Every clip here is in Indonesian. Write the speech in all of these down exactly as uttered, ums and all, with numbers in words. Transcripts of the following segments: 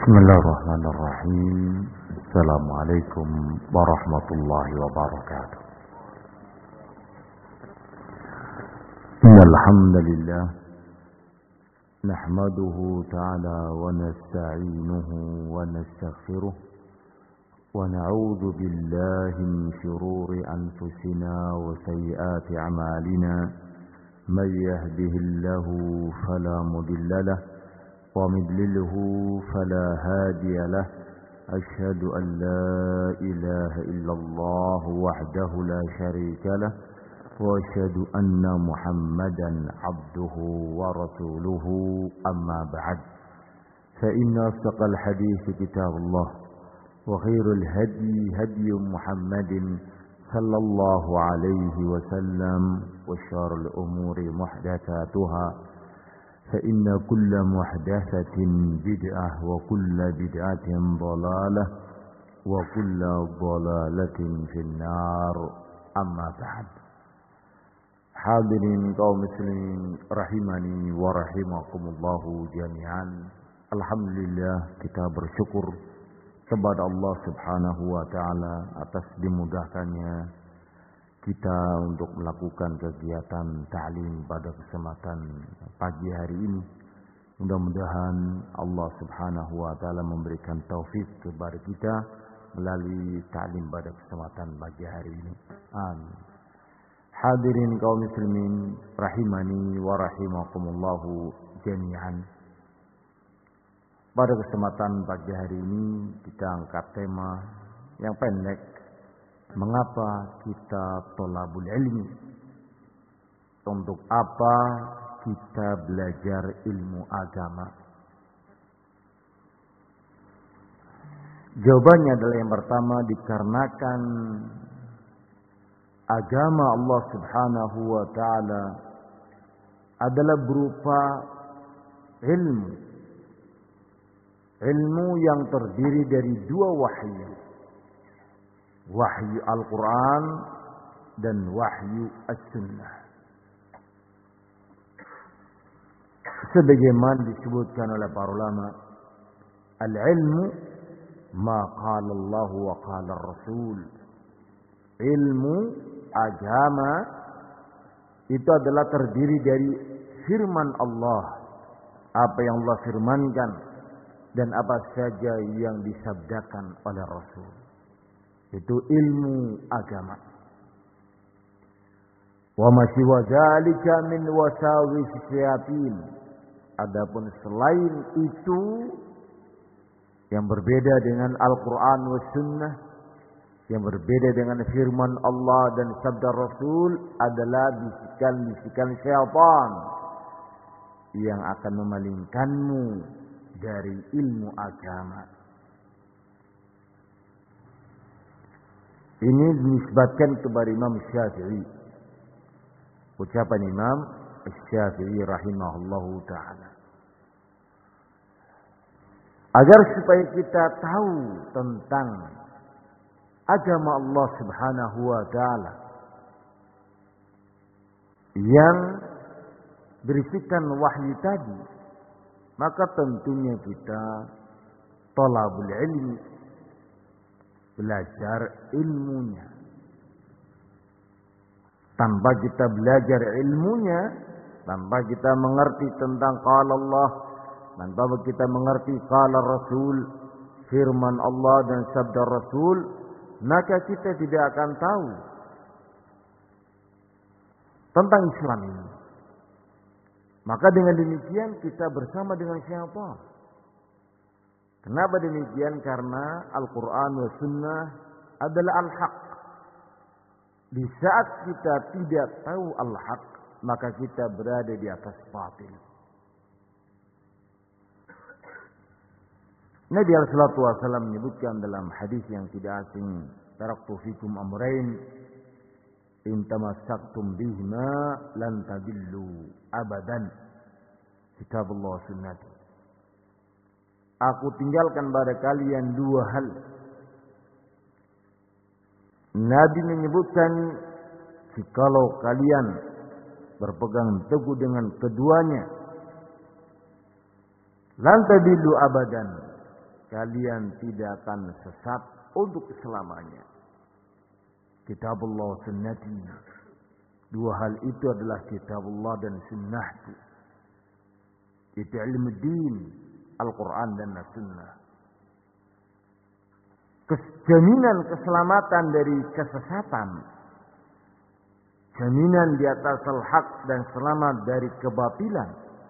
بسم الله الرحمن الرحيم. السلام عليكم ورحمة الله وبركاته. إن الحمد لله نحمده تعالى ونستعينه ونستغفره ونعوذ بالله من شرور أنفسنا وسيئات أعمالنا. من يهده الله فلا مضل له ومن يضلله فلا هادي له. أشهد أن لا إله إلا الله وحده لا شريك له وأشهد أن محمدا عبده ورسوله. أما بعد، فإن أصدق الحديث كتاب الله وخير الهدي هدي محمد صلى الله عليه وسلم وشر الأمور محدثاتها فإن كل محدثة بدعة وكل بدعة ضلالة وكل ضلالة في النار. أما بعد. Hadirin kaum muslimin rahimani wa rahimakumullahu jami'an. Alhamdulillah, kita bersyukur kepada Allah Subhanahu wa taala atas dimudahkannya kita untuk melakukan kegiatan ta'lim pada kesempatan pagi hari ini. Mudah-mudahan Allah Subhanahu wa taala memberikan taufik kepada kita melalui ta'lim pada kesempatan pagi hari ini. Amin. Hadirin kaum muslimin rahimani wa rahimakumullahu jami'an. Pada kesempatan pagi hari ini kita angkat tema yang pendek. Mengapa kita thalabul ilmi? Untuk apa kita belajar ilmu agama? Jawabannya adalah yang pertama, dikarenakan agama Allah Subhanahu wa taala adalah berupa ilmu. Ilmu yang terdiri dari dua wahyu. Wahyu Al-Quran dan wahyu As-Sunnah. Sebagaimana disebutkan oleh para ulama, al-ilmu ma qala Allah wa qala Rasul. Ilmu agama itu adalah terdiri dari firman Allah, apa yang Allah firmankan dan apa saja yang disabdakan oleh Rasul. Itu ilmu agama. Wa ma siwa dzalika min wasawis syayatin. Adapun selain itu yang berbeda dengan Al-Qur'an was sunnah, yang berbeda dengan firman Allah dan sabda Rasul adalah bisikan-bisikan syaitan yang akan memalingkanmu dari ilmu agama. Ini dinisbatkan kepada Imam Syafi'i. Ucapan Imam Syafi'i rahimahullahu ta'ala. Agar supaya kita tahu tentang agama Allah Subhanahu wa ta'ala yang berisikan wahyu tadi, maka tentunya kita thalabul ilmi, belajar ilmunya. Tanpa kita belajar ilmunya, tanpa kita mengerti tentang qala Allah, tanpa kita mengerti qala Rasul, firman Allah dan sabda Rasul, maka kita tidak akan tahu tentang Islam ini. Maka dengan demikian kita bersama dengan siapa? Kenapa demikian? Karena Al-Quran wa Sunnah adalah Al-Haq. Di saat kita tidak tahu Al-Haq, maka kita berada di atas batil. Nabi alaihi salatu wasallam menyebutkan dalam hadis yang tidak asing, taraktu fikum amrayn in tamassaktum bihima lan tadillu abadan, kitabullah wa sunnati. Aku tinggalkan pada kalian dua hal. Nabi menyebutkan, jikalau kalian berpegang teguh dengan keduanya, lan tadillu abadan, kalian tidak akan sesat untuk selamanya. Kitabullah sunnati. Dua hal itu adalah kitabullah dan sunnahku. Itu ilmu din, Al-Quran dan As-Sunnah. Jaminan keselamatan dari kesesatan, jaminan di atas al-haq dan selamat dari kebatilan,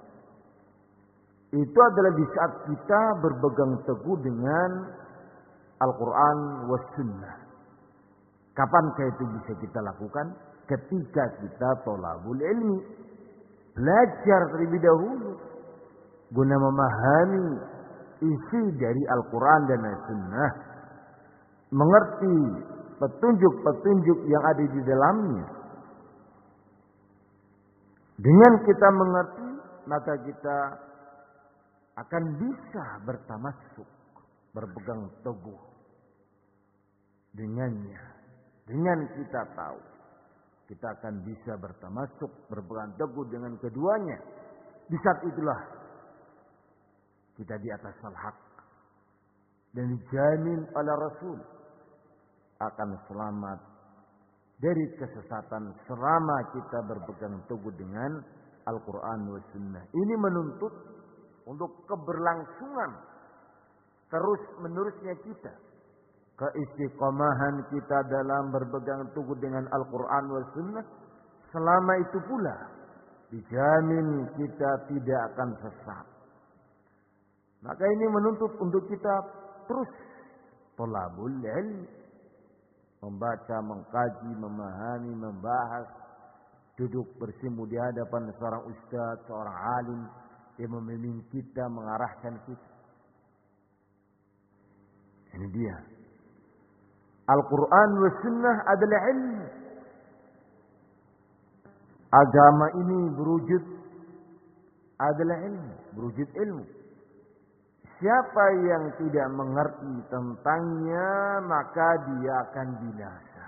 itu adalah di saat kita berpegang teguh dengan Al-Quran was Sunnah. Kapankah itu bisa kita lakukan? Ketika kita thalabul ilmi, belajar terlebih dahulu guna memahami isi dari Al-Quran dan As-Sunnah, mengerti petunjuk-petunjuk yang ada di dalamnya. Dengan kita mengerti, maka kita akan bisa bertamassuk, berpegang teguh dengannya. Dengan kita tahu, kita akan bisa bertamassuk, berpegang teguh dengan keduanya. Di saat itulah kita di atas al-haq dan dijamin oleh Rasul akan selamat dari kesesatan selama kita berpegang teguh dengan Al-Quran wa Sunnah. Ini menuntut untuk keberlangsungan terus menerusnya kita, keistiqomahan kita dalam berpegang teguh dengan Al-Quran wa Sunnah. Selama itu pula dijamin kita tidak akan sesat. Maka ini menuntut untuk kita terus thalabul ilmi, membaca, mengkaji, memahami, membahas, duduk bersimpu di hadapan seorang ustaz, seorang alim yang membimbing kita, mengarahkan kita. Ini dia. Al-Quran wa Sunnah adalah ilmu. Agama ini berwujud adalah ilmu, berwujud ilmu. Siapa yang tidak mengerti tentangnya, maka dia akan binasa.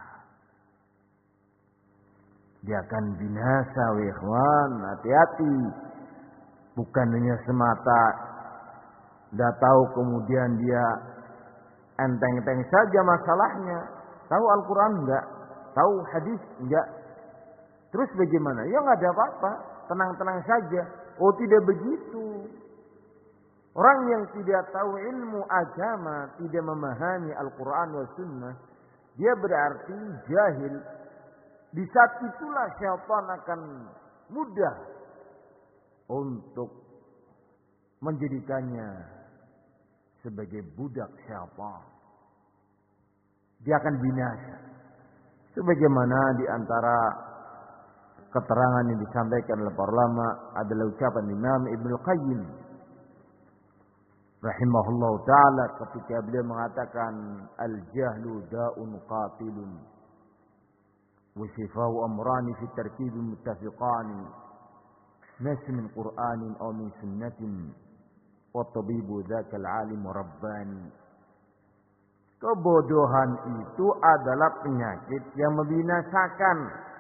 Dia akan binasa, wahwan. Hati-hati. Bukan hanya semata dah tahu kemudian dia enteng-enteng saja masalahnya. Tahu Al-Quran enggak? Tahu hadis enggak? Terus bagaimana? Ya enggak ada apa-apa. Tenang-tenang saja. Oh, tidak begitu. Orang yang tidak tahu ilmu agama, tidak memahami Al-Quran wa Sunnah, dia berarti jahil. Di saat itulah syaitan akan mudah untuk menjadikannya sebagai budak syaitan. Dia akan binasa. Sebagaimana di antara keterangan yang disampaikan oleh para ulama adalah ucapan Imam Ibnu Qayyim rahimahullah ta'ala ketika beliau mengatakan al-jahlu da'un qatilun wa shifa'u amrani fi tarkibi muttafiqani nas min qur'anin aw min sunnatin wa tabibu dzakal alim rabbani. Kebodohan itu adalah penyakit yang membinasakan.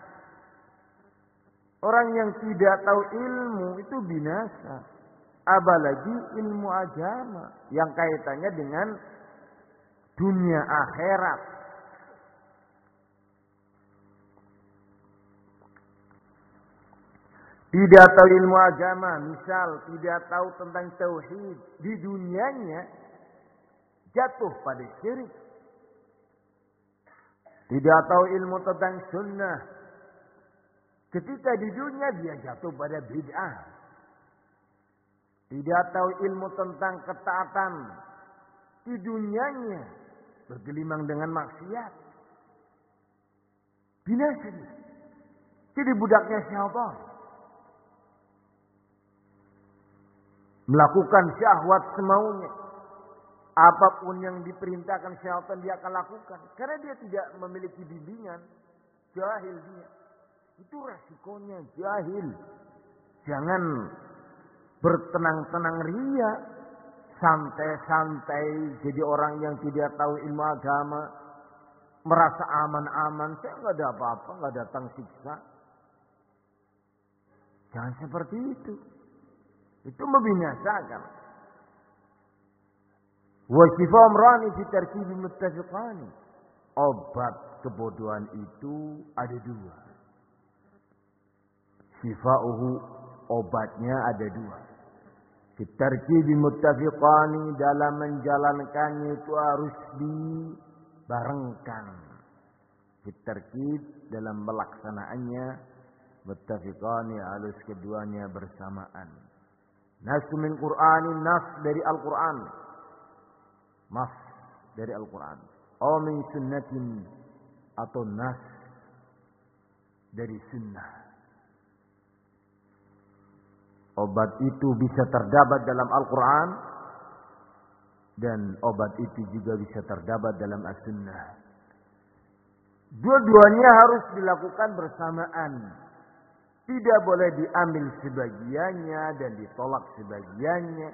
Orang yang tidak tahu ilmu itu binasa. Apalagi ilmu agama yang kaitannya dengan dunia akhirat. Tidak tahu ilmu agama, misal tidak tahu tentang tauhid, di dunianya jatuh pada syirik. Tidak tahu ilmu tentang sunnah, ketika di dunia dia jatuh pada bid'ah. Tidak tahu ilmu tentang ketaatan, di dunianya bergelimang dengan maksiat. Binasa dia. Jadi budaknya syaitan. Melakukan syahwat semaunya. Apapun yang diperintahkan syaitan dia akan lakukan. Karena dia tidak memiliki bimbingan. Jahil dia. Itu resikonya jahil. Jangan bertenang-tenang ria, santai-santai jadi orang yang tidak tahu ilmu agama, merasa aman-aman, saya nggak ada apa-apa, nggak datang siksa. Jangan seperti itu, itu membinasakan. Wa shifa amrani fi tarkibi muttafiqani. Obat kebodohan itu ada dua. Shifa'uhu, obatnya ada dua. Fi tarkibi muttafiqani, dalam menjalankannya itu harus dibarengkan. Fi tarkib, dalam melaksanaannya, muttafiqani, harus keduanya bersamaan. Nasu min Qur'ani, nas dari Al-Quran. Nas dari Al-Quran. Aw min sunnatin, atau nas dari sunnah. Obat itu bisa terdapat dalam Al-Quran, dan obat itu juga bisa terdapat dalam As-Sunnah. Dua-duanya harus dilakukan bersamaan. Tidak boleh diambil sebagiannya dan ditolak sebagiannya.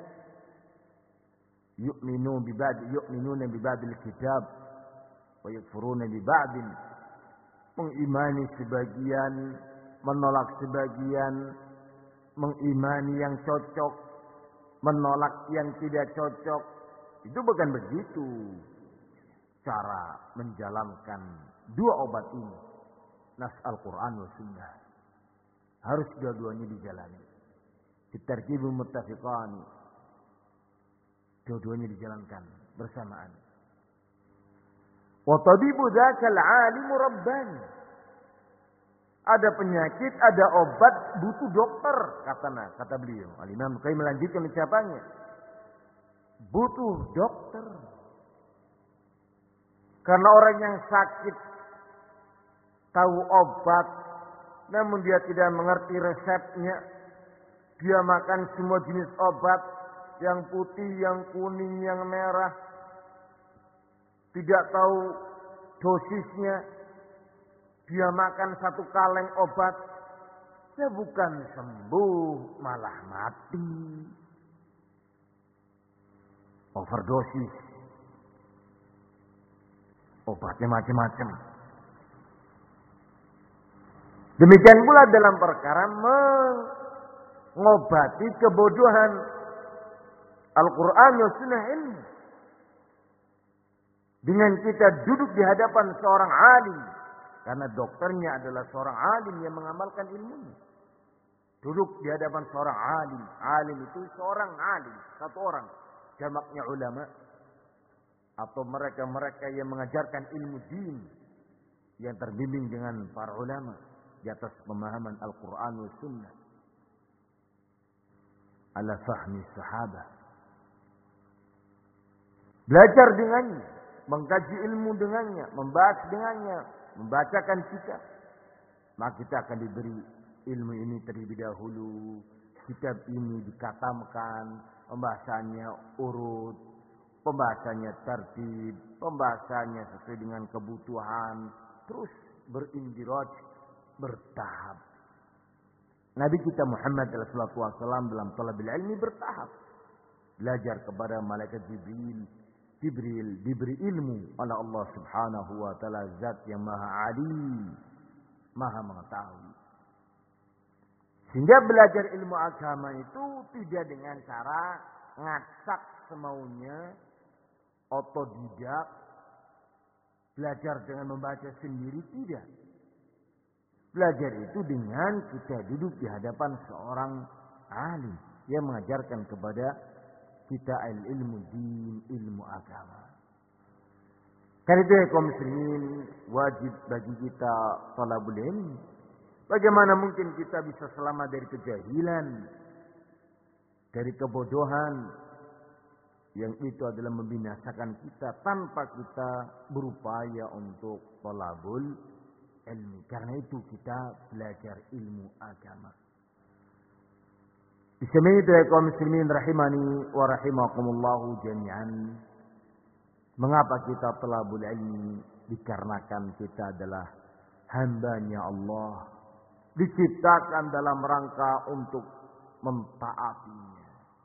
Yu'minu bi ba'd, yu'minuna bi ba'dil kitab wa yakfuruna bi ba'din. Mengimani sebagian, menolak sebagian, mengimani yang cocok, menolak yang tidak cocok. Itu bukan begitu cara menjalankan dua obat ini. Nas Al-Quran wa Sunnah. Harus dua-duanya dijalani. At-tarkibul muttafiqani. Dua-duanya dijalankan bersamaan. Wa tabibu dzakal 'alimu rabbani. Ada penyakit, ada obat, butuh dokter, kata kata beliau. Al-Imam Qayyim melanjutkan ucapannya. Butuh dokter. Karena orang yang sakit tahu obat, namun dia tidak mengerti resepnya. Dia makan semua jenis obat, yang putih, yang kuning, yang merah. Tidak tahu dosisnya. Dia makan satu kaleng obat, ya bukan sembuh, malah mati. Overdosis. Obatnya macam-macam. Demikian pula dalam perkara mengobati kebodohan. Al-Quran dan Sunnah ilmu. Dengan kita duduk di hadapan seorang alim. Karena dokternya adalah seorang alim yang mengamalkan ilmunya. Duduk di hadapan seorang alim. Alim itu seorang alim. Satu orang. Jamaknya ulama. Atau mereka-mereka yang mengajarkan ilmu din. Yang terbimbing dengan para ulama. Di atas pemahaman Al-Quran dan Sunnah. Ala fahmi sahabah. Belajar dengannya. Mengkaji ilmu dengannya. Membahas dengannya. Membacakan kitab. Maka kita akan diberi ilmu ini terlebih dahulu. Kitab ini dikatamkan. Pembahasannya urut. Pembahasannya tertib. Pembahasannya sesuai dengan kebutuhan. Terus berindiraj. Bertahap. Nabi kita Muhammad sallallahu alaihi wasallam dalam talabil ilmi bertahap. Belajar kepada malaikat Jibril. Jibril diberi ilmu oleh Allah Subhanahu wa taala, zat yang maha alim, maha mengetahui. Sehingga belajar ilmu agama itu tidak dengan cara ngacak semaunya, otodidak, belajar dengan membaca sendiri, tidak. Belajar itu dengan kita duduk di hadapan seorang alim yang mengajarkan kepada kita ilmu din, ilmu agama. Karena itu ya kaum muslimin, wajib bagi kita talabul ilmi. Bagaimana mungkin kita bisa selamat dari kejahilan, dari kebodohan, yang itu adalah membinasakan kita tanpa kita berupaya untuk talabul ilmi. Karena itu kita belajar ilmu agama. Bismillahirrahmanirrahim, kaum muslimin rahimani wa rahimakumullahu jami'an. Mengapa kita talabul ilmi? Dikarenakan kita adalah hambanya Allah. Diciptakan dalam rangka untuk mentaatinya.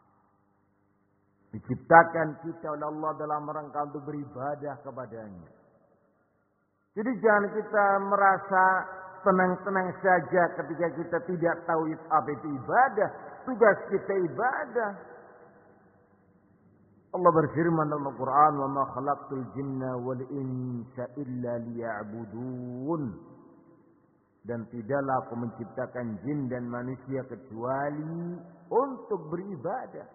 Diciptakan kita oleh Allah dalam rangka untuk beribadah kepadanya. Jadi jangan kita merasa tenang-tenang saja ketika kita tidak tahu apa itu ibadah. Tugas kita ibadah. Allah berfirman dalam Al-Quran, "Wa ma khalaqtul jinna wal insa illa liya'budun." Dan tidaklah aku menciptakan jin dan manusia kecuali untuk beribadah.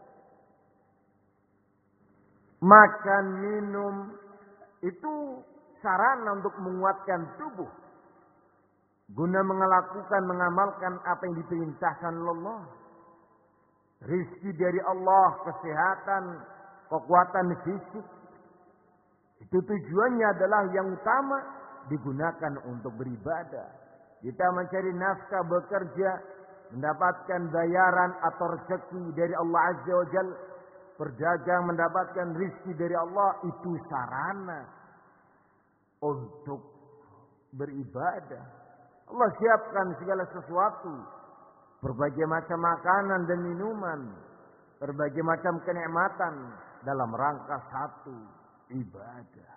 Makan, minum itu sarana untuk menguatkan tubuh, guna melakukan, mengamalkan apa yang diperintahkan Allah. Rizki dari Allah, kesehatan, kekuatan fisik, itu tujuannya adalah yang utama digunakan untuk beribadah. Kita mencari nafkah, bekerja, mendapatkan bayaran atau rezeki dari Allah Azza wa Jalla, berdagang, mendapatkan rizki dari Allah, itu sarana untuk beribadah. Allah siapkan segala sesuatu, berbagai macam makanan dan minuman, berbagai macam kenikmatan dalam rangka satu, ibadah.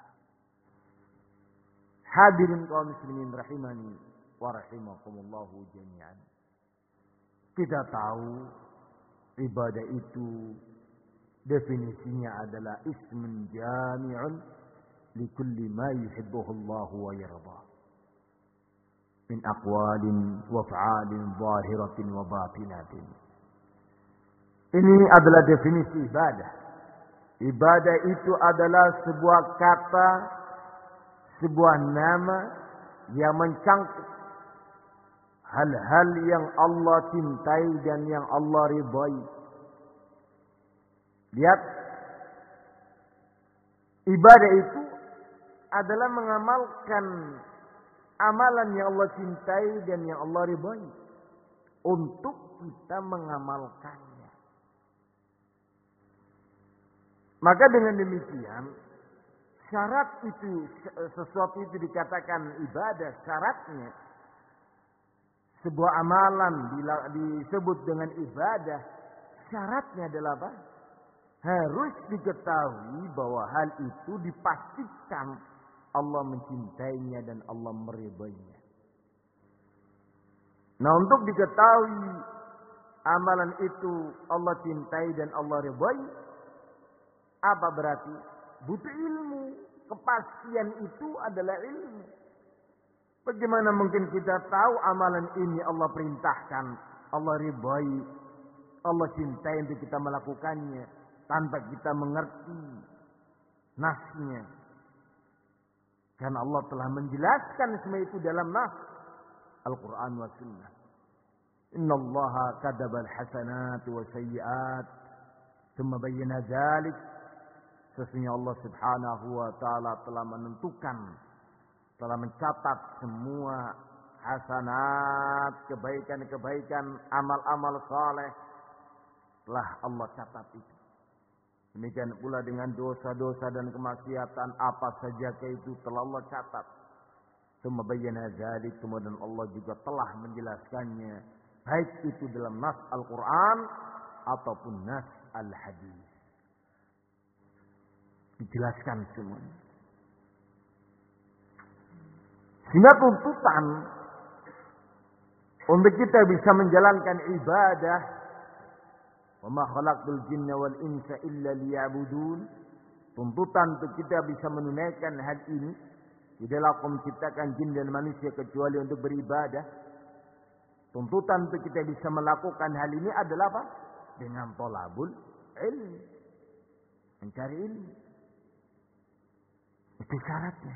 Hadirin kaum muslimin rahimani wa rahimakumullahu jami'an. Kita tahu ibadah itu definisinya adalah ismun jami'un likulli ma yuhibbuhu Allah wa yardah min aqwalin wa af'alin zahiratin wa batinatin. Ini adalah definisi ibadah. Ibadah itu adalah sebuah kata, sebuah nama yang mencangkup hal-hal yang Allah cintai dan yang Allah ridhai. Lihat, ibadah itu adalah mengamalkan amalan yang Allah cintai dan yang Allah ridhai untuk kita mengamalkannya. Maka dengan demikian, syarat itu, sesuatu itu dikatakan ibadah, syaratnya sebuah amalan disebut dengan ibadah, syaratnya adalah apa? Harus diketahui bahwa hal itu dipastikan Allah mencintainya dan Allah meridainya. Nah, untuk diketahui amalan itu Allah cintai dan Allah ridai, apa berarti? Butuh ilmu. Kepastian itu adalah ilmu. Bagaimana mungkin kita tahu amalan ini Allah perintahkan, Allah ridai, Allah cintai untuk kita melakukannya tanpa kita mengerti nasnya? Karena Allah telah menjelaskan semua itu dalam nas Al-Quran wa Sunnah. Inna Allaha kadaba al-hasanat wa sayyiat thumma bayyana dzalik. Sesungguhnya Allah Subhanahu wa taala telah menentukan, telah mencatat semua hasanat, kebaikan-kebaikan, amal-amal saleh telah Allah catat itu. Demikian pula dengan dosa-dosa dan kemaksiatan apa saja itu telah Allah catat. Tsumma bayyana dzalik, kemudian Allah juga telah menjelaskannya, baik itu dalam nas Al-Qur'an ataupun nas Al-Hadis. Dijelaskan semuanya. Sehingga tuntutan untuk kita bisa menjalankan ibadah, wa ma khalaqtul jinna wal insa illa liya'budun, tuntutan untuk kita bisa menunaikan hal ini, tidaklah aku menciptakan jin dan manusia kecuali untuk beribadah. Tuntutan untuk kita bisa melakukan hal ini adalah apa? Dengan thalabul ilmi, mencari ilmu. Itu syaratnya.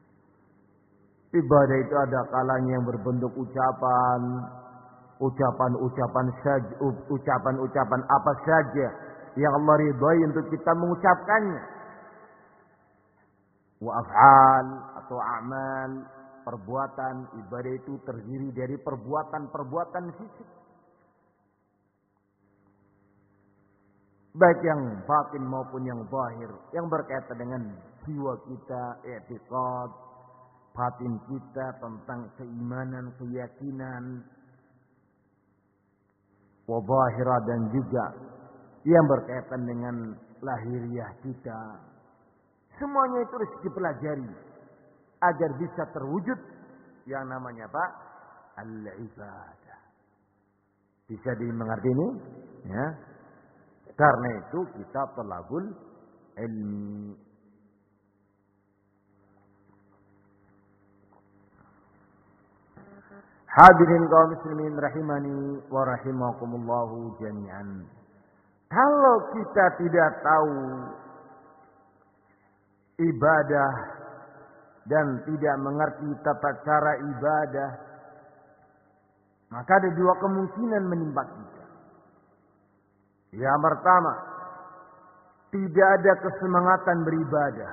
Ibadah itu ada kalanya yang berbentuk ucapan, ucapan-ucapan saja, ucapan-ucapan apa saja yang Allah ridhai untuk kita mengucapkannya. Wa af'al atau a'mal, perbuatan. Ibadah itu terdiri dari perbuatan-perbuatan fisik, baik yang batin maupun yang zahir, yang berkaitan dengan jiwa kita, i'tiqad, batin kita tentang keimanan, keyakinan, wa zahira, dan juga yang berkaitan dengan lahiriah kita. Semuanya itu harus dipelajari agar bisa terwujud yang namanya apa? Al-ibadah. Bisa dimengerti ini? Ya. Karena itu kita thalabul ilmi. Hadirin kaum muslimin rahimani wa rahimakumullahu jami'an. Kalau kita tidak tahu ibadah dan tidak mengerti tata cara ibadah, maka ada dua kemungkinan menimpa kita. Yang pertama, tidak ada kesemangatan beribadah.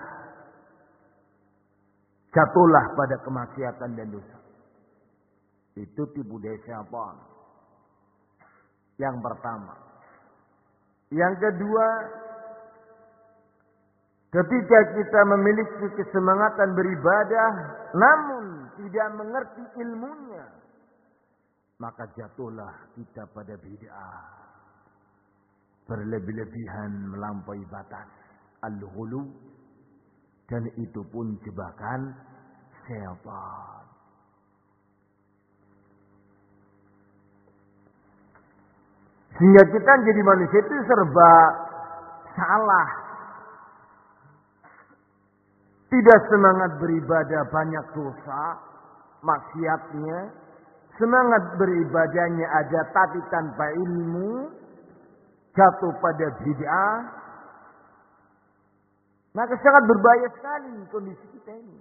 Jatuhlah pada kemaksiatan dan dosa. Itu tipu daya syaitan. Yang pertama. Yang kedua, ketika kita memiliki kesemangatan beribadah, namun tidak mengerti ilmunya, maka jatuhlah kita pada bid'ah. Berlebih-lebihan melampaui batas. Al-ghulu. Dan itu pun jebakan syaitan. Sehingga kita jadi manusia itu serba salah. Tidak semangat beribadah, banyak dosa, maksiatnya. Semangat beribadahnya ada tapi tanpa ilmu, jatuh pada bid'ah. Maka sangat berbahaya sekali kondisi kita ini.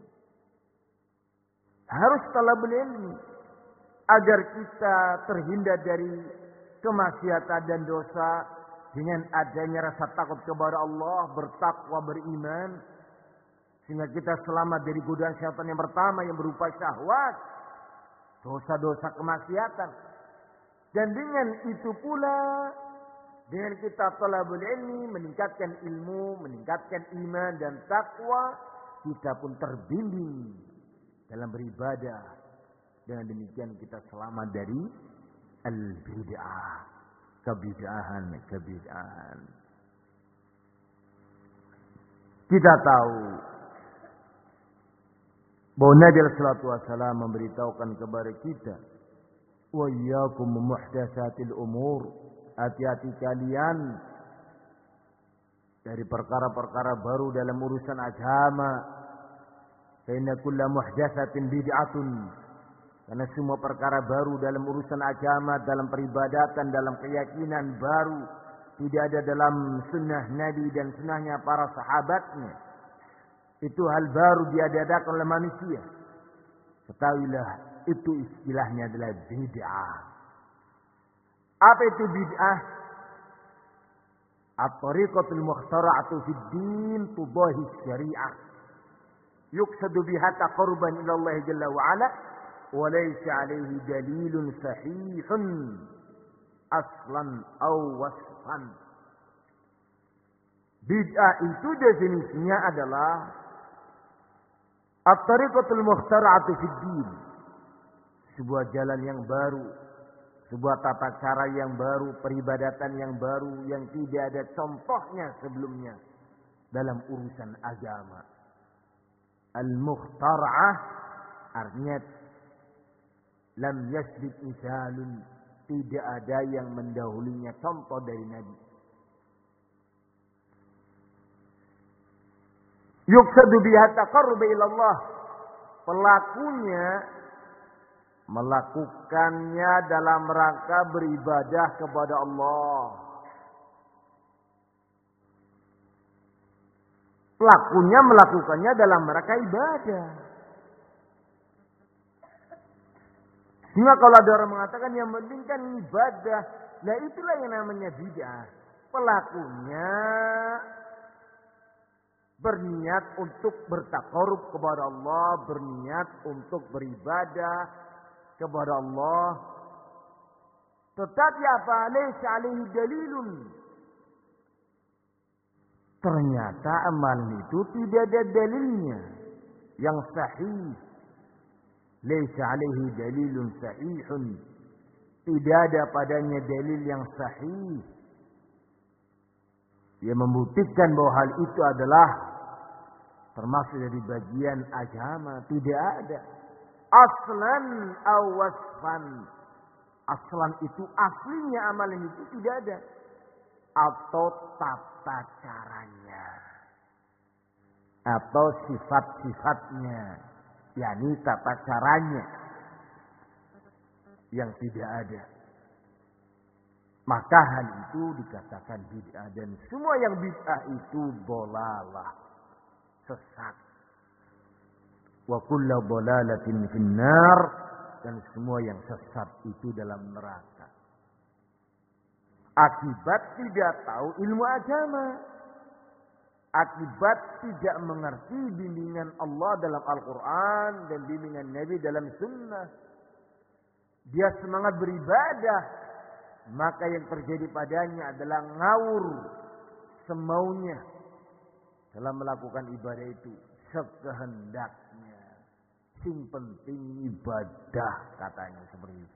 Harus talabul ilmi agar kita terhindar dari kemaksiatan dan dosa dengan adanya rasa takut kepada Allah, bertakwa, beriman, sehingga kita selamat dari godaan syaitan yang pertama yang berupa syahwat, dosa-dosa kemaksiatan. Dan dengan itu pula, dengan kita talabul ilmi, meningkatkan ilmu, meningkatkan iman dan takwa, kita pun terbimbing dalam beribadah. Dengan demikian kita selamat dari al-bid'ah, kebid'ahan, kebid'ahan. Kita tahu bahwa Nabi sallallahu alaihi wasallam memberitahukan kepada kita, wa iyyakum muhdatsatil umur, hati-hati kalian dari perkara-perkara baru dalam urusan agama. Fa inna kulla muhdatsatin bid'atun. Karena semua perkara baru dalam urusan agama, dalam peribadatan, dalam keyakinan baru, tidak ada dalam sunnah Nabi dan sunnahnya para sahabatnya. Itu hal baru diadakan oleh manusia. Ketahuilah, itu istilahnya adalah bid'ah. Apa itu bid'ah? At-tariqatul mukhtara'atu fid din tudahi syari'ah. Yuqsadu biha taqarruban ila Allah jalla wa ala. وليس عليه دليل صحيح أصلا أو وصفا. Bid'ah itu definisinya adalah at-tariqatul mukhtara'atu fid din. Sebuah jalan yang baru, sebuah tata cara yang baru, peribadatan yang baru yang tidak ada contohnya sebelumnya dalam urusan agama. Al-mukhtara'ah artinya lam yasbik misalun, tidak ada yang mendahulunya contoh dari Nabi. Yuqsadu biha taqarrub ila Allah. Pelakunya melakukannya dalam rangka beribadah kepada Allah. Pelakunya melakukannya dalam rangka ibadah. Sehingga kalau ada orang mengatakan yang penting kan ibadah, nah itulah yang namanya bid'ah. Pelakunya berniat untuk bertakarub kepada Allah, berniat untuk beribadah kepada Allah. Tetapi apa? Laisa alaihi dalilun. Ternyata amalan itu tidak ada dalilnya yang sahih. Laisa alaihi dalilun sahihun. Tidak ada padanya dalil yang sahih yang membuktikan bahwa hal itu adalah termasuk dari bagian agama. Tidak ada. Aslan aw wasfan. Aslan itu aslinya amalan itu tidak ada. Atau tata caranya. atau sifat-sifatnya, yakni tata caranya yang tidak ada. Maka hal itu dikatakan bid'ah, dan semua yang bid'ah itu dolalah, sesat. Wa kullu dolalatin finnar, dan semua yang sesat itu dalam neraka. Akibat tidak tahu ilmu agama, akibat tidak mengerti bimbingan Allah dalam Al-Quran dan bimbingan Nabi dalam Sunnah. Dia semangat beribadah, maka yang terjadi padanya adalah ngawur semaunya dalam melakukan ibadah itu sekehendaknya. Sing penting ibadah, katanya seperti itu.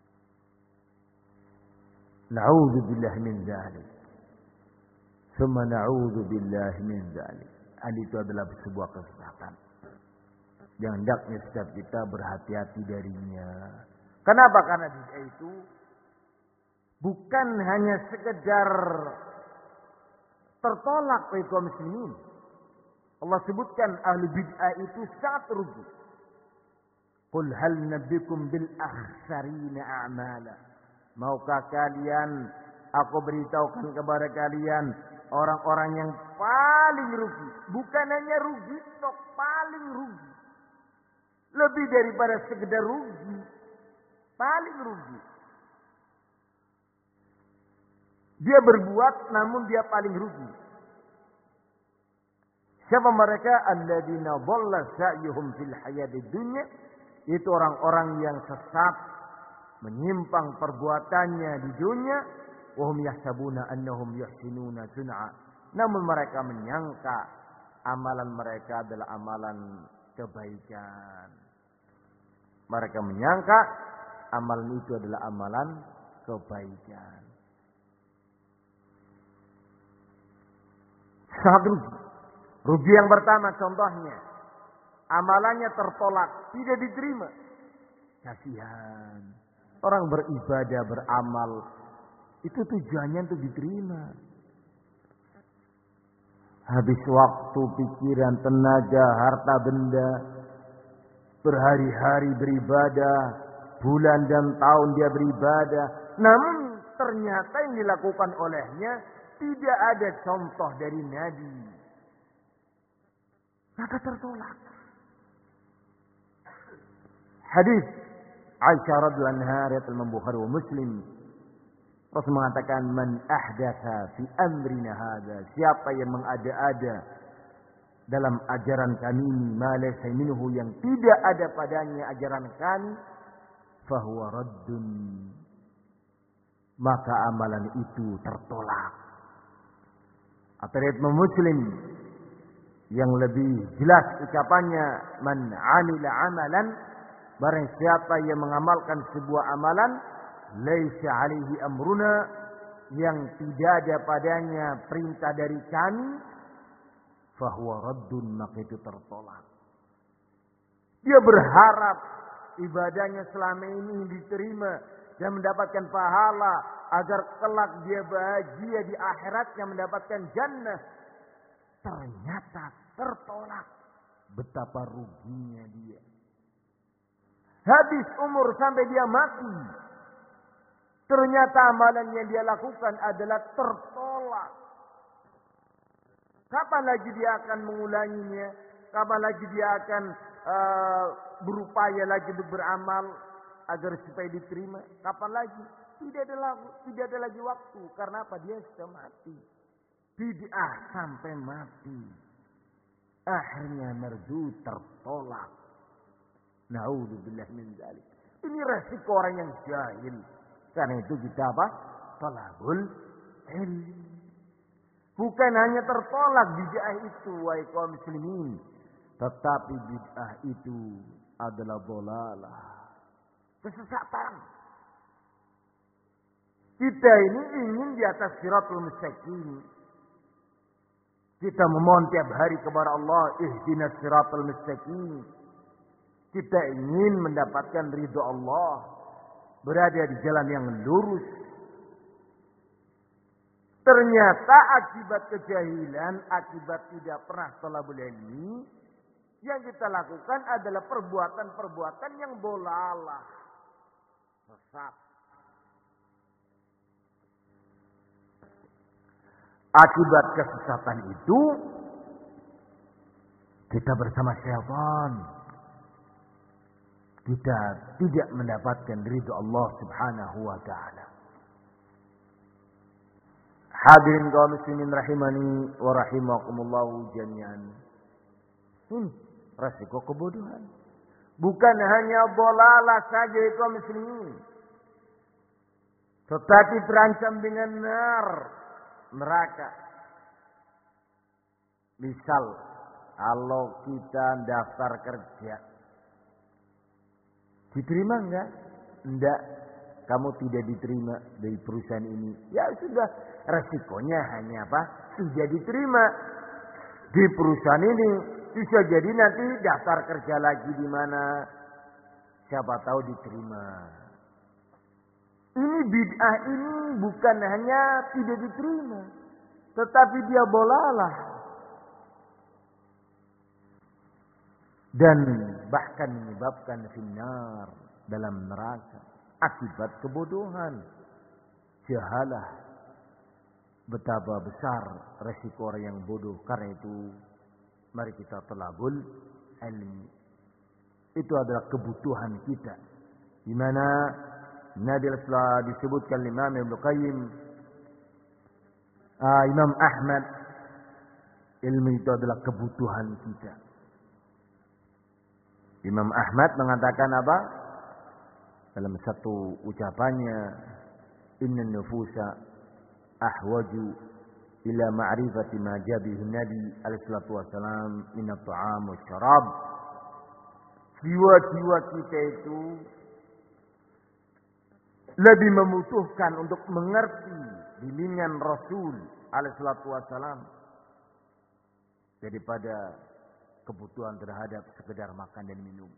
Na'udzubillah min dzalik. Summa na'udzubillah min dzalik. Hal itu adalah sebuah kesesatan yang hendaknya setiap kita berhati-hati darinya. Kenapa? Karena bid'ah itu bukan hanya sekedar tertolak oleh kaum muslimin. Allah sebutkan ahli bid'ah itu sangat rugi. Qul hal nabbikum bil akhsarina a'mala. Maukah kalian aku beritahukan kepada kalian orang-orang yang paling rugi. Bukan hanya rugi, tok paling rugi. Lebih daripada sekedar rugi. Paling rugi. Dia berbuat namun dia paling rugi. Siapa mereka? Alladzina dhalla sa'yuhum fil hayatid dunya. Itu orang-orang yang sesat, menyimpang perbuatannya di dunia. Wa hum yahsabuna annahum yuhsinuna sun'a. Namun mereka menyangka amalan mereka adalah amalan kebaikan. Mereka menyangka amalan itu adalah amalan kebaikan. Sangat rugi. Rugi yang pertama contohnya, amalannya tertolak, tidak diterima. Kasihan. Orang beribadah, beramal, itu tujuannya untuk diterima. Habis waktu, pikiran, tenaga, harta benda, berhari-hari beribadah, bulan dan tahun dia beribadah. Namun ternyata yang dilakukan olehnya tidak ada contoh dari Nabi. Maka tertolak. Hadis Aisyah radhiyallahu anha riwayat Al-Bukhari wa Muslim. Rasul mengatakan, "Man ahdatsa fi amrina hadza." Siapa yang mengada-ada dalam ajaran kami ini, ma laysa minhu, yang tidak ada padanya ajaran kami, fahuwa raddun. Maka amalan itu tertolak. Atau riwayat Muslim yang lebih jelas ucapannya, man 'amila 'amalan, barang siapa yang mengamalkan sebuah amalan, laisa 'alaihi amruna, yang tidak ada padanya perintah dari kami, fahuwa raddun, maka itu tertolak. Dia berharap ibadahnya selama ini diterima dan mendapatkan pahala agar kelak dia bahagia di akhiratnya mendapatkan jannah. Ternyata tertolak. Betapa ruginya dia. Habis umur sampai dia mati. Ternyata amalan yang dia lakukan adalah tertolak. Kapan lagi dia akan mengulanginya? Kapan lagi dia akan uh, berupaya lagi untuk beramal agar supaya diterima? Kapan lagi? Tidak ada lagi, tidak ada lagi waktu. Karena apa? Dia sudah mati. Bid'ah sampai mati. Akhirnya merdu, tertolak. Na'udzubillah min dzalik. Ini resiko orang yang jahil. Karena itu kita apa? Talabul ilm. Bukan hanya tertolak bid'ah itu, wahai kaum muslimin, tetapi bid'ah itu adalah dhalalah, kesesatan. Kita ini ingin di atas siratul mustaqim. Kita memohon tiap hari kepada Allah, ihdinas siratal mustaqim. Kita ingin mendapatkan ridho Allah, berada di jalan yang lurus. Ternyata akibat kejahilan, akibat tidak pernah thalabul ilmi, yang kita lakukan adalah perbuatan-perbuatan yang dolalah, sesat. Akibat kesesatan itu, kita bersama syaitan. Kita tidak mendapatkan ridho Allah Subhanahu wa taala. Hadirin kaum muslimin rahimani wa rahimakumullah jami'an. Ini resiko kebodohan. Bukan hanya dolalah saja kaum muslimin, tetapi terancam dengan nar, neraka. Misal kalau kita daftar kerja, diterima enggak? Enggak. Kamu tidak diterima dari perusahaan ini. Ya sudah, resikonya hanya apa? Sudah diterima di perusahaan ini. Bisa jadi nanti daftar kerja lagi di mana, siapa tahu diterima. Ini bid'ah ini bukan hanya tidak diterima, tetapi dia bolalah. Dan bahkan menyebabkan finnar, dalam neraka akibat kebodohan, jahalah. Betapa besar resiko orang yang bodoh. Karena itu mari kita talabul ilmi. Itu adalah kebutuhan kita. Di mana Nabi telah disebutkan Imam Ibnu Qayyim, ah, Imam Ahmad, ilmu itu adalah kebutuhan kita. Imam Ahmad mengatakan apa? Dalam satu ucapannya, inna nufusa ahwaju ila ma'rifati ma jabihi Nabi alaihi salatu wassalam min at-ta'am wa syarab. Jiwa-jiwa kita itu lebih membutuhkan untuk mengerti bimbingan Rasul alaihi salatu wassalam daripada kebutuhan terhadap sekedar makan dan minum.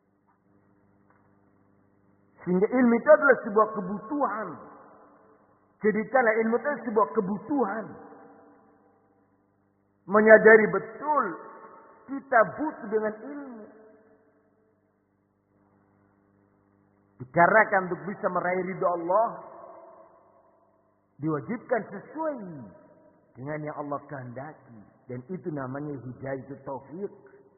Sehingga ilmu itu adalah sebuah kebutuhan. Jadikanlah ilmu itu sebuah kebutuhan. Menyadari betul kita butuh dengan ilmu. Dikarenakan untuk bisa meraih ridho Allah, diwajibkan sesuai dengan yang Allah kehendaki. Dan itu namanya hidayah taufik.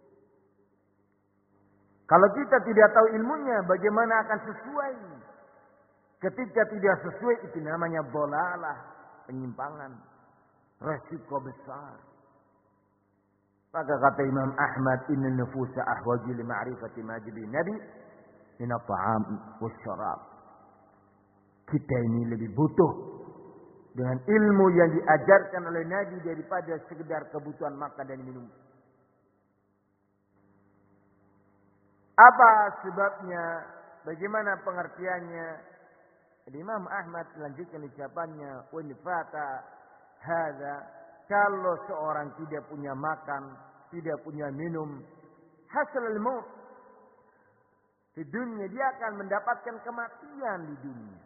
Kalau kita tidak tahu ilmunya, bagaimana akan sesuai? Ketika tidak sesuai, itu namanya dhalalah, penyimpangan, resiko besar. Maka kata Imam Ahmad, inna nufusa ahwaju li ma'rifati ma jabi Nabi min at-ta'am wasyarab. Kita ini lebih butuh dengan ilmu yang diajarkan oleh Nabi daripada sekedar kebutuhan makan dan minum. Apa sebabnya? Bagaimana pengertiannya? Imam Ahmad melanjutkan ucapannya, "Wa nifata hadza", kalau seorang tidak punya makan, tidak punya minum, hasal al-maut. Di dunia dia akan mendapatkan kematian di dunia.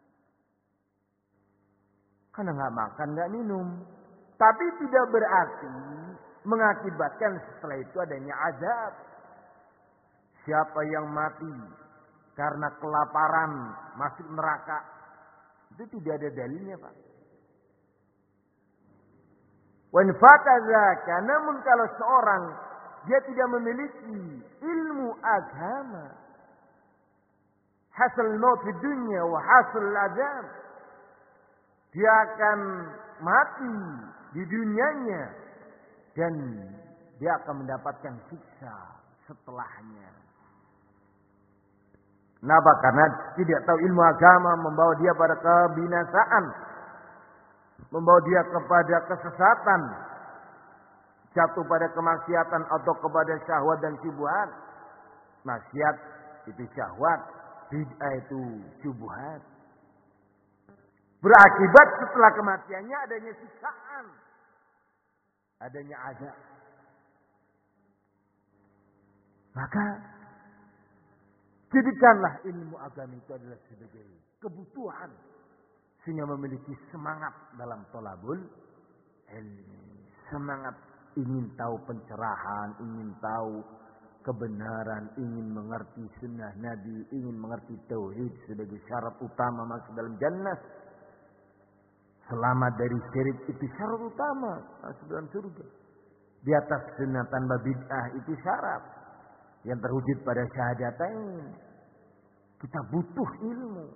Karena nggak makan, nggak minum. Tapi tidak berarti mengakibatkan setelah itu adanya azab. Siapa yang mati karena kelaparan masuk neraka, itu tidak ada dalilnya, Pak. Wan fatazaka, namun kalau seorang dia tidak memiliki ilmu agama, hasil maut di dunia wa hasil azab, dia akan mati di dunianya dan dia akan mendapatkan siksa setelahnya. Kenapa? Karena tidak tahu ilmu agama membawa dia pada kebinasaan, membawa dia kepada kesesatan, jatuh pada kemaksiatan atau kepada syahwat dan syubhat. Maksiat itu syahwat, bid'ah itu syubhat. Berakibat setelah kematiannya adanya siksaan, adanya azab. Maka jadikanlah ilmu agama itu adalah sebagai kebutuhan. sehingga memiliki semangat dalam thalabul ilmi. Semangat ingin tahu pencerahan, ingin tahu kebenaran, ingin mengerti sunnah Nabi, ingin mengerti tauhid sebagai syarat utama masuk dalam jannah. Selamat dari syirik itu syarat utama masuk dalam surga. Di atas sunnah tanpa bid'ah itu syarat yang terwujud pada syahadatain. Kita butuh ilmu.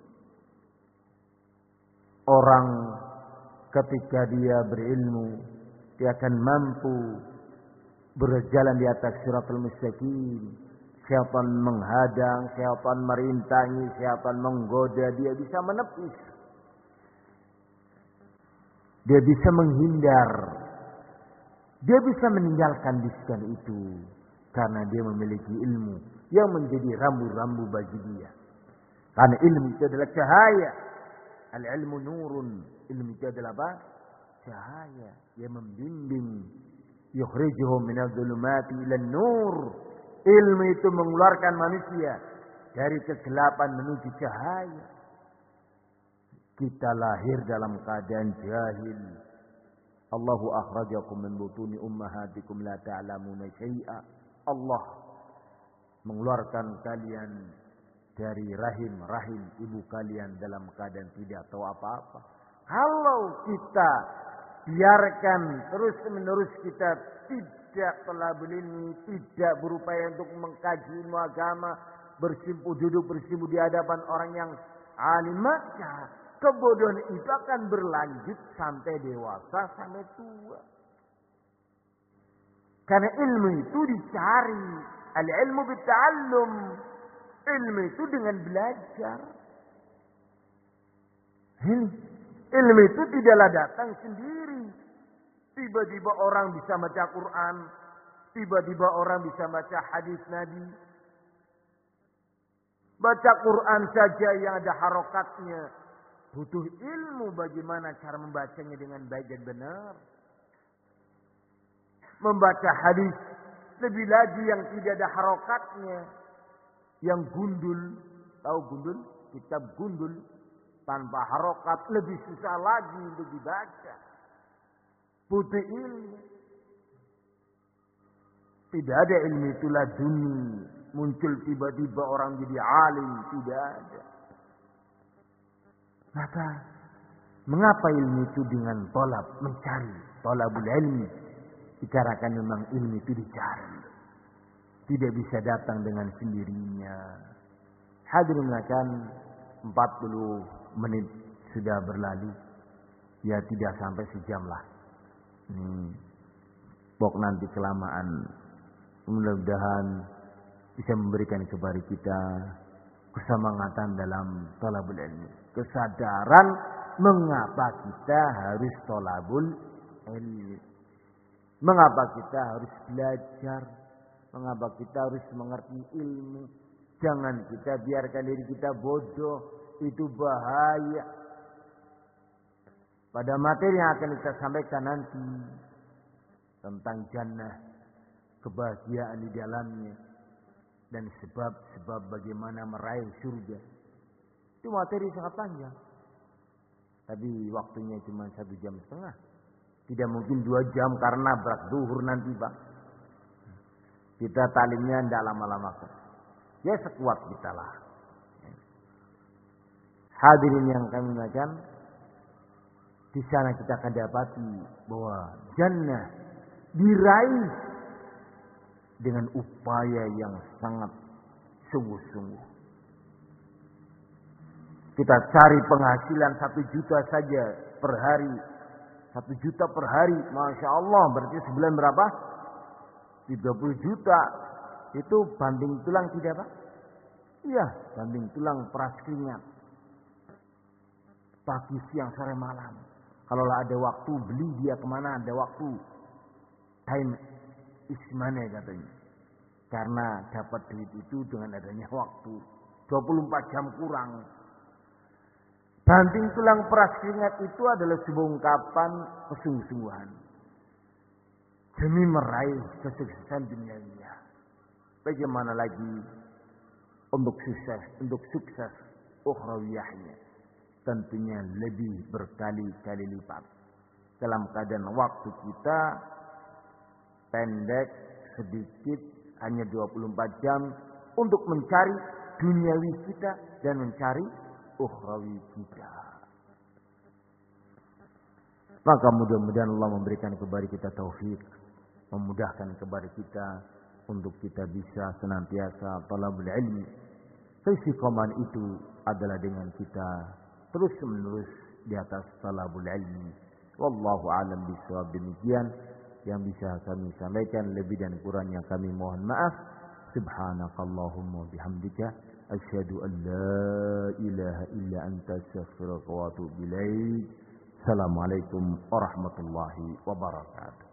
Orang ketika dia berilmu, dia akan mampu berjalan di atas siratal mustaqim. Syaitan menghadang, syaitan merintangi, syaitan menggoda, dia bisa menepis. Dia bisa menghindar. Dia bisa meninggalkan bisikan itu karena dia memiliki ilmu yang menjadi rambu-rambu bagi dia. Karena ilmu itu adalah cahaya. Al-ilmu nurun. Ilmu itu adalah apa? Cahaya yang membimbing. Yukhrijuhum minadh dhulumati ilan nur. Ilmu itu mengeluarkan manusia dari kegelapan menuju cahaya. Kita lahir dalam keadaan jahil. Allahu akhrajakum min butuni ummahatikum la ta'lamuna syai'a. Allah mengeluarkan kalian dari rahim-rahim ibu kalian dalam keadaan tidak tahu apa-apa. Kalau kita biarkan terus-menerus kita tidak thalabul ilmi, tidak berupaya untuk mengkaji ilmu agama, bersimpu duduk bersimpu di hadapan orang yang alim, maka kebodohan itu akan berlanjut sampai dewasa, sampai tua. Karena ilmu itu dicari. Al-ilmu bitta'allum. Ilmu itu dengan belajar. Ini. Ilmu itu tidaklah datang sendiri. Tiba-tiba orang bisa baca Quran. Tiba-tiba orang bisa baca hadis Nabi. Baca Quran saja yang ada harokatnya. Butuh ilmu bagaimana cara membacanya dengan baik dan benar. Membaca hadis lebih lagi yang tidak ada harokatnya. Yang gundul. Tahu gundul? Kitab gundul. Tanpa harokat lebih susah lagi untuk dibaca. Butuh ilmu. Tidak ada ilmu itulah dunia. Muncul tiba-tiba orang jadi alim. Tidak ada. Maka mengapa ilmu itu dengan tolab mencari, tolabul ilmi? Dikarenakan memang ilmu itu dicari, tidak bisa datang dengan sendirinya. Hadirin akan empat puluh menit sudah berlalu, ya tidak sampai sejam lah. Hmm. Pok nanti kelamaan, mudah-mudahan bisa memberikan kepada kita kesemangatan dalam thalabul ilmi. Kesadaran mengapa kita harus thalabul ilmi. Mengapa kita harus belajar. Mengapa kita harus mengerti ilmu. Jangan kita biarkan diri kita bodoh. Itu bahaya. Pada materi yang akan kita sampaikan nanti. Tentang jannah. Kebahagiaan di dalamnya. Dan sebab-sebab bagaimana meraih surga. Itu materi sangat panjang. Tapi waktunya cuma satu jam setengah. Tidak mungkin dua jam karena berat duhur nanti Pak. Kita talimnya tidak lama-lama. Ya sekuat kita lah. Hadirin yang kami muliakan. Di sana kita akan dapati bahwa jannah diraih dengan upaya yang sangat sungguh-sungguh. Kita cari penghasilan satu juta saja per hari. Satu juta per hari. Masya Allah. Berarti sebulan berapa? tiga puluh juta. Itu banting tulang tidak Pak? Iya. Banting tulang peras keringat. Pagi, siang, sore, malam. Kalau ada waktu beli dia kemana? Ada waktu. Time is money katanya. Karena dapat duit itu dengan adanya waktu. dua puluh empat jam kurang. Banting tulang peras keringat itu adalah sebuah ungkapan kesungguh-sungguhan. Demi meraih kesuksesan duniawiya. Bagaimana lagi untuk sukses, untuk sukses ukhrawiyahnya. tentunya lebih berkali-kali lipat. Dalam keadaan waktu kita pendek, sedikit, hanya dua puluh empat jam untuk mencari duniawi kita dan mencari ukhrawi kita. Maka mudah-mudahan Allah memberikan kepada kita taufik, memudahkan kepada kita untuk kita bisa senantiasa talabul ilmi. Istiqomah itu adalah dengan kita terus menerus di atas talabul ilmi. Wallahu a'lam bishawab. Demikian yang bisa kami sampaikan, lebih dan kurangnya kami mohon maaf. Subhanakallahumma bihamdika asyhadu an la ilaha illa anta astaghfiruka wa atubu ilaik. Assalamualaikum warahmatullahi wabarakatuh.